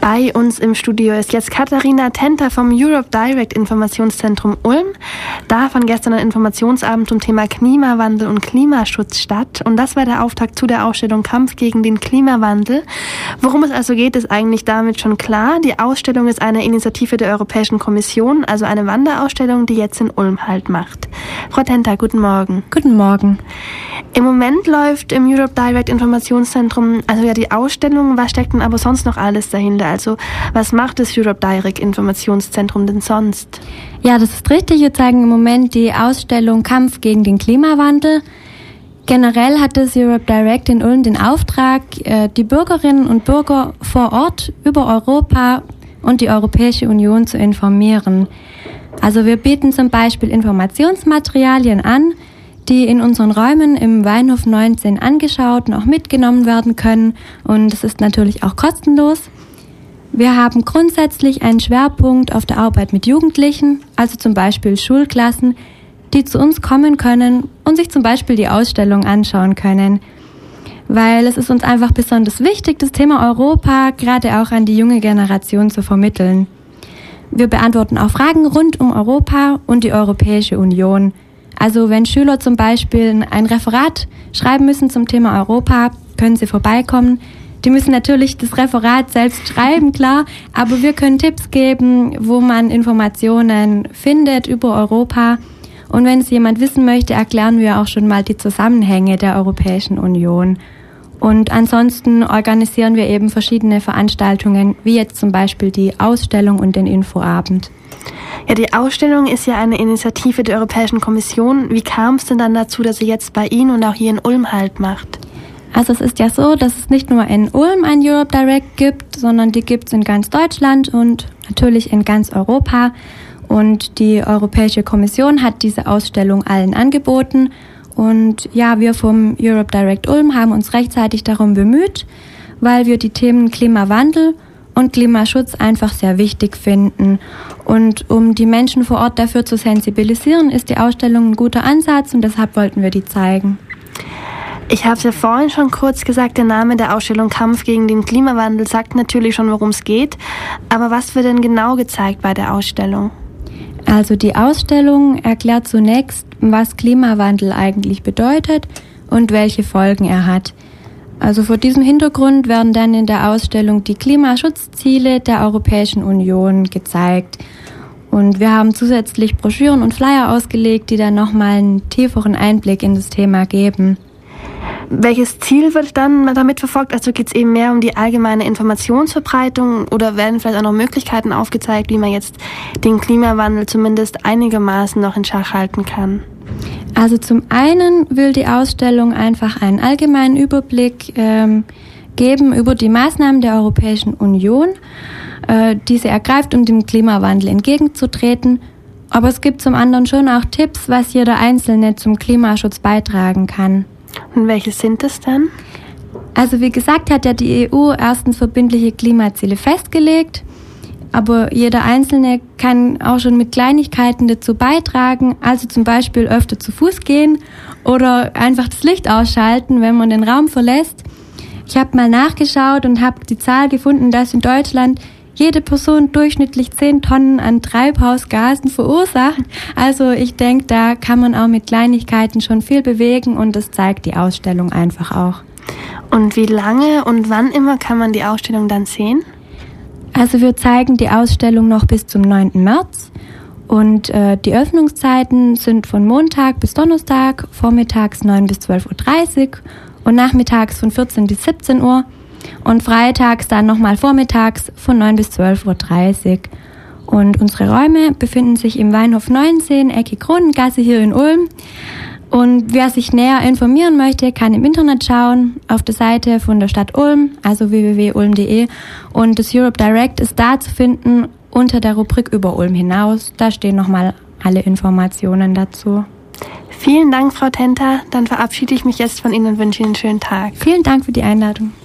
Bei uns im Studio ist jetzt Katharina Tenter vom Europe Direct Informationszentrum Ulm. Da fand gestern ein Informationsabend zum Thema Klimawandel und Klimaschutz statt. Und das war der Auftakt zu der Ausstellung Kampf gegen den Klimawandel. Worum es also geht, ist eigentlich damit schon klar. Die Ausstellung ist eine Initiative der Europäischen Kommission, also eine Wanderausstellung, die jetzt in Ulm Halt macht. Frau Tenter, guten Morgen. Guten Morgen. Im Moment läuft im Europe Direct Informationszentrum die Ausstellung. Was steckt denn aber sonst noch alles dahinter? Also was macht das Europe Direct Informationszentrum denn sonst? Ja, das ist richtig. Wir zeigen im Moment die Ausstellung Kampf gegen den Klimawandel. Generell hat das Europe Direct in Ulm den Auftrag, die Bürgerinnen und Bürger vor Ort über Europa und die Europäische Union zu informieren. Also wir bieten zum Beispiel Informationsmaterialien an, die in unseren Räumen im Weinhof 19 angeschaut und auch mitgenommen werden können. Und es ist natürlich auch kostenlos. Wir haben grundsätzlich einen Schwerpunkt auf der Arbeit mit Jugendlichen, also zum Beispiel Schulklassen, die zu uns kommen können und sich zum Beispiel die Ausstellung anschauen können. Weil es ist uns einfach besonders wichtig, das Thema Europa gerade auch an die junge Generation zu vermitteln. Wir beantworten auch Fragen rund um Europa und die Europäische Union. Also wenn Schüler zum Beispiel ein Referat schreiben müssen zum Thema Europa, können sie vorbeikommen. Die müssen natürlich das Referat selbst schreiben, klar, aber wir können Tipps geben, wo man Informationen findet über Europa. Und wenn es jemand wissen möchte, erklären wir auch schon mal die Zusammenhänge der Europäischen Union. Und ansonsten organisieren wir eben verschiedene Veranstaltungen, wie jetzt zum Beispiel die Ausstellung und den Infoabend. Ja, die Ausstellung ist ja eine Initiative der Europäischen Kommission. Wie kam es denn dann dazu, dass sie jetzt bei Ihnen und auch hier in Ulm Halt macht? Also es ist ja so, dass es nicht nur in Ulm ein Europe Direct gibt, sondern die gibt es in ganz Deutschland und natürlich in ganz Europa. Und die Europäische Kommission hat diese Ausstellung allen angeboten. Und ja, wir vom Europe Direct Ulm haben uns rechtzeitig darum bemüht, weil wir die Themen Klimawandel und Klimaschutz einfach sehr wichtig finden. Und um die Menschen vor Ort dafür zu sensibilisieren, ist die Ausstellung ein guter Ansatz und deshalb wollten wir die zeigen. Ich habe es ja vorhin schon kurz gesagt, der Name der Ausstellung Kampf gegen den Klimawandel sagt natürlich schon, worum es geht. Aber was wird denn genau gezeigt bei der Ausstellung? Also die Ausstellung erklärt zunächst, was Klimawandel eigentlich bedeutet und welche Folgen er hat. Also vor diesem Hintergrund werden dann in der Ausstellung die Klimaschutzziele der Europäischen Union gezeigt. Und wir haben zusätzlich Broschüren und Flyer ausgelegt, die dann nochmal einen tieferen Einblick in das Thema geben. Welches Ziel wird dann damit verfolgt? Also geht es eben mehr um die allgemeine Informationsverbreitung oder werden vielleicht auch noch Möglichkeiten aufgezeigt, wie man jetzt den Klimawandel zumindest einigermaßen noch in Schach halten kann? Also zum einen will die Ausstellung einfach einen allgemeinen Überblick geben über die Maßnahmen der Europäischen Union, die sie ergreift, um dem Klimawandel entgegenzutreten. Aber es gibt zum anderen schon auch Tipps, was jeder Einzelne zum Klimaschutz beitragen kann. Und welche sind es dann? Also wie gesagt, hat ja die EU erstens verbindliche Klimaziele festgelegt, aber jeder Einzelne kann auch schon mit Kleinigkeiten dazu beitragen, also zum Beispiel öfter zu Fuß gehen oder einfach das Licht ausschalten, wenn man den Raum verlässt. Ich habe mal nachgeschaut und habe die Zahl gefunden, dass in Deutschland jede Person durchschnittlich 10 Tonnen an Treibhausgasen verursacht. Also ich denke, da kann man auch mit Kleinigkeiten schon viel bewegen und das zeigt die Ausstellung einfach auch. Und wie lange und wann immer kann man die Ausstellung dann sehen? Also wir zeigen die Ausstellung noch bis zum 9. März und die Öffnungszeiten sind von Montag bis Donnerstag, vormittags 9 bis 12.30 Uhr und nachmittags von 14 bis 17 Uhr. Und freitags dann nochmal vormittags von 9 bis 12.30 Uhr. Und unsere Räume befinden sich im Weinhof 19, Ecke Kronengasse hier in Ulm. Und wer sich näher informieren möchte, kann im Internet schauen, auf der Seite von der Stadt Ulm, also www.ulm.de. Und das Europe Direct ist da zu finden unter der Rubrik über Ulm hinaus. Da stehen nochmal alle Informationen dazu. Vielen Dank, Frau Tenter. Dann verabschiede ich mich jetzt von Ihnen und wünsche Ihnen einen schönen Tag. Vielen Dank für die Einladung.